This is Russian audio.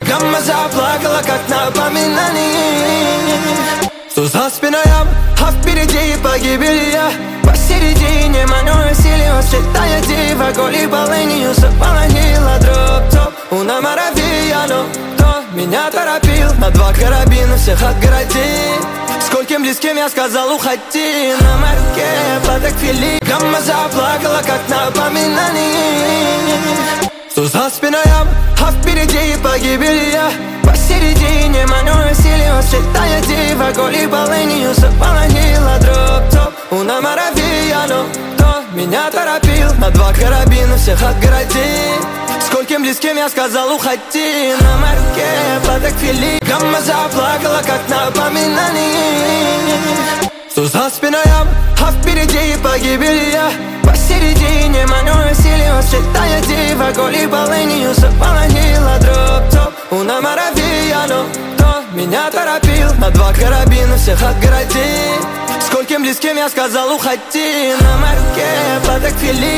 Гамма заплакала, как напоминание. Что за спиной я, а впереди погибель я. Посередине маню силио, считая дива. Голи полынью заполонила дроп-топ. Una maravilla, но кто меня торопил? На два карабина всех отгородил. Скольким близким я сказал уходи. На моей руке Патек Филипп. Гамма заплакала, как напоминание. Что за спиной я, а впереди погибель я. Посередине маню силио, считая дива. Голи полынью заполонила дроп-топ. Una maravilla, но кто меня торопил? На два карабина всех отгородил. Скольким близким я сказал уходи. На моей руке Патек Филипп. Гамма заплакала, как напоминание. Что за спиной я, а впереди погибель я. Посередине маню силио, считая дива. Голи полынью заполонила дроп-топ. Una maravilla, но кто меня торопил? На два карабина всех отгородил. Скольким близким я сказал уходи. На моей руке Патек Филипп.